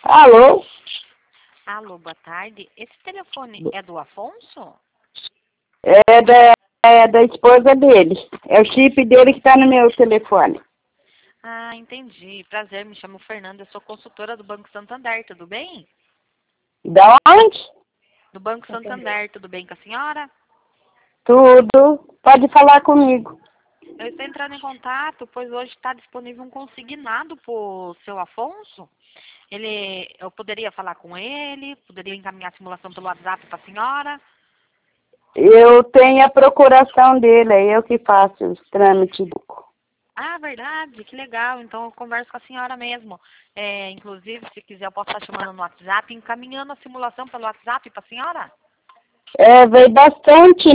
Alô? Alô, boa tarde. Esse telefone é do Afonso? É da esposa dele. É o chip dele que está no meu telefone. Ah, entendi. Prazer, me chamo Fernanda, eu sou consultora do Banco Santander, tudo bem? Da onde? Do Banco Santander, tudo bem com a senhora? Tudo. Pode falar comigo. Eu estou entrando em contato, pois hoje está disponível um consignado para o seu Afonso. Eu poderia falar com ele, poderia encaminhar a simulação pelo WhatsApp para a senhora? Eu tenho a procuração dele, é eu que faço os trâmites. Ah, verdade, que legal. Então eu converso com a senhora mesmo. Inclusive, se quiser, eu posso estar chamando no WhatsApp, encaminhando a simulação pelo WhatsApp para a senhora? Veio bastante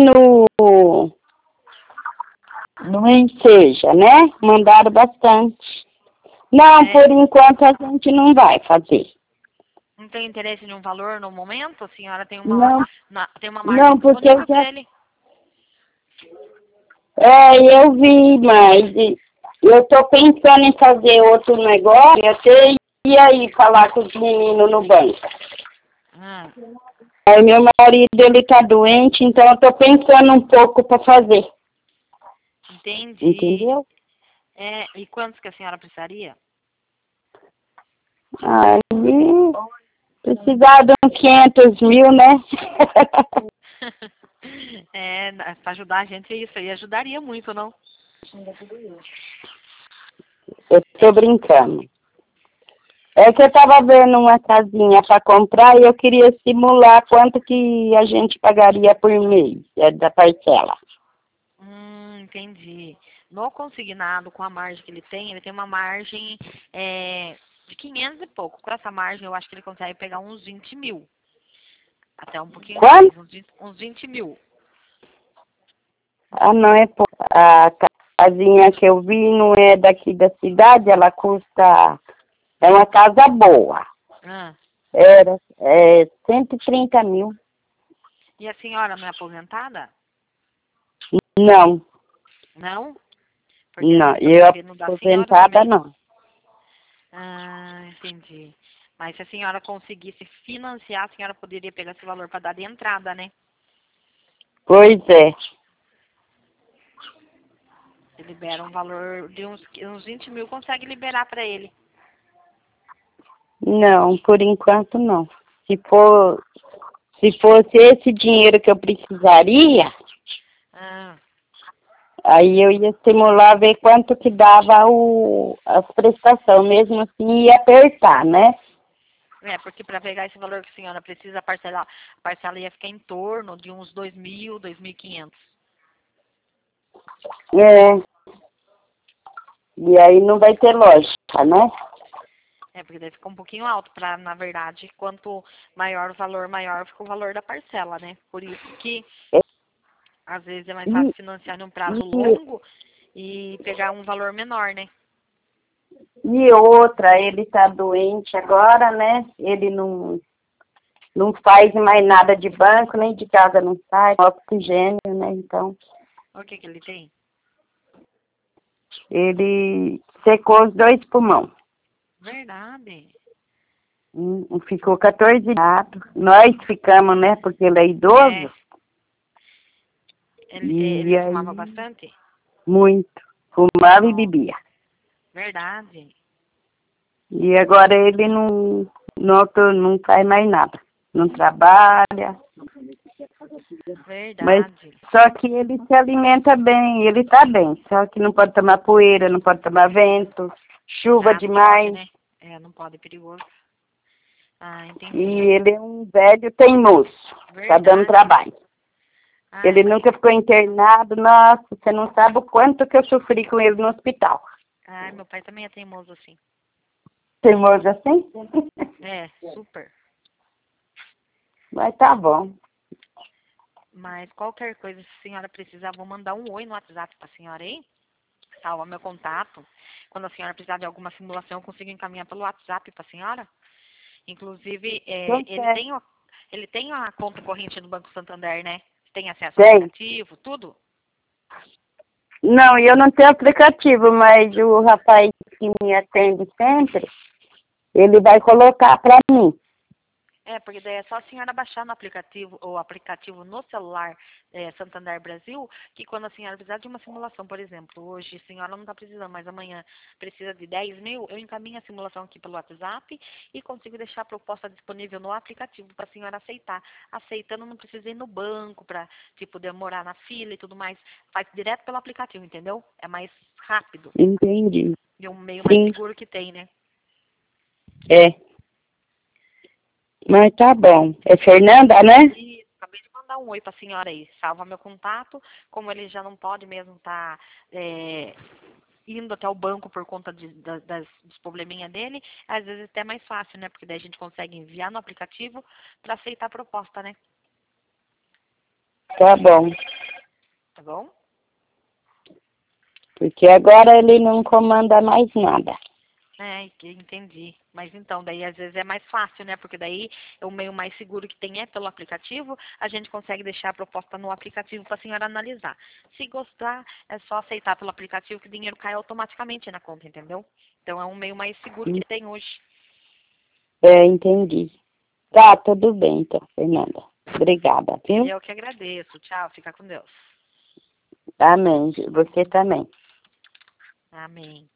no Enseja, né? Mandaram bastante. Não, por enquanto a gente não vai fazer. Não tem interesse em um valor no momento? A senhora tem Não, tem uma margem não, porque eu disponível para já... ele? Eu vi, mas eu estou pensando em fazer outro negócio. Eu até ia ir falar com os meninos no banco. Ah, Aí meu marido, ele está doente, então eu estou pensando um pouco para fazer. entendi. Entendeu? E quantos que a senhora precisaria? Aí, precisar de uns 500 mil, né? Para ajudar a gente, isso aí ajudaria muito, não? Eu estou brincando. É que eu estava vendo uma casinha para comprar e eu queria simular quanto que a gente pagaria por mês, da parcela. Entendi. No consignado, com a margem que ele tem uma margem de 500 e pouco. Com essa margem, eu acho que ele consegue pegar uns 20 mil. Até um pouquinho Quanto? mais, uns 20 mil. Ah, não é pouco. A casinha que eu vi não é daqui da cidade, ela custa... É uma casa boa. Ah. Era 130 mil. E a senhora não é aposentada? Não, Não? Porque às não. vezes tá Eu dependendo da senhora aposentada, também. não. Ah, entendi. Mas se a senhora conseguisse financiar, a senhora poderia pegar esse valor para dar de entrada, né? Pois é. Você libera um valor de uns 20 mil, consegue liberar para ele. Não, por enquanto não. Se fosse esse dinheiro que eu precisaria, Ah, aí eu ia simular, ver quanto que dava as prestações. Mesmo assim, ia apertar, né? porque para pegar esse valor que a senhora precisa parcelar, a parcela ia ficar em torno de uns 2.000, 2.500. É. E aí não vai ter lógica, né? Porque daí fica um pouquinho alto para, na verdade, quanto maior o valor, maior fica o valor da parcela, né? Por isso que às vezes é mais fácil E, financiar num prazo e, longo e pegar um valor menor, né? e outra, ele tá doente agora, né? Ele não faz mais nada de banco, nem de casa não sai, oxigênio, né? Então, O que ele tem? ele secou os 2 pulmões. Verdade. Ficou 14 dias. Nós ficamos, né? Porque ele é idoso. Ele E fumava aí, bastante? muito. Fumava e Nossa, bebia. verdade. E agora ele não faz mais nada. Não trabalha. Mas Verdade. só que ele se alimenta bem, ele tá bem. Só que não pode tomar poeira, não pode tomar vento, chuva Ah, não pode, demais. né? Não pode, é perigoso. Ah, E entendi. ele é um velho teimoso. Tá dando Verdade. trabalho. Ai, Ele mas. nunca ficou internado. Nossa, você não sabe o quanto que eu sofri com ele no hospital. Ai, meu pai também é teimoso assim. Teimoso assim? Super. Mas tá bom. Mas qualquer coisa, se a senhora precisar, vou mandar um oi no WhatsApp pra senhora aí. Salva meu contato. Quando a senhora precisar de alguma simulação, eu consigo encaminhar pelo WhatsApp pra senhora. Inclusive, Então, certo. ele tem a conta corrente no Banco Santander, né? Tem acesso ao Tem. aplicativo, tudo? Não, eu não tenho aplicativo, mas o rapaz que me atende sempre, ele vai colocar para mim. É, porque daí é só a senhora baixar no aplicativo, o aplicativo no celular Santander Brasil, que quando a senhora precisar de uma simulação, por exemplo, hoje a senhora não está precisando, mas amanhã precisa de 10 mil, eu encaminho a simulação aqui pelo WhatsApp e consigo deixar a proposta disponível no aplicativo para a senhora aceitar. Aceitando, não precisa ir no banco para, tipo, demorar na fila e tudo mais. Faz direto pelo aplicativo, entendeu? É mais rápido Entendi. e um meio mais Sim, seguro que tem, né? é. Mas tá bom. É Fernanda, né? E acabei de mandar um oi para a senhora aí. Salva meu contato. Como ele já não pode mesmo estar indo até o banco por conta dos probleminha dele, às vezes até é mais fácil, né? Porque daí a gente consegue enviar no aplicativo para aceitar a proposta, né? Tá bom. Tá bom? Porque agora ele não comanda mais nada. É, entendi. Mas então, daí às vezes é mais fácil, né? Porque daí o meio mais seguro que tem é pelo aplicativo, a gente consegue deixar a proposta no aplicativo para a senhora analisar. Se gostar, é só aceitar pelo aplicativo que o dinheiro cai automaticamente na conta, entendeu? Então é um meio mais seguro que tem hoje. É, entendi. Tá, tudo bem então, Fernanda. Obrigada, viu? Eu que agradeço. Tchau, fica com Deus. Amém. Você também. Amém.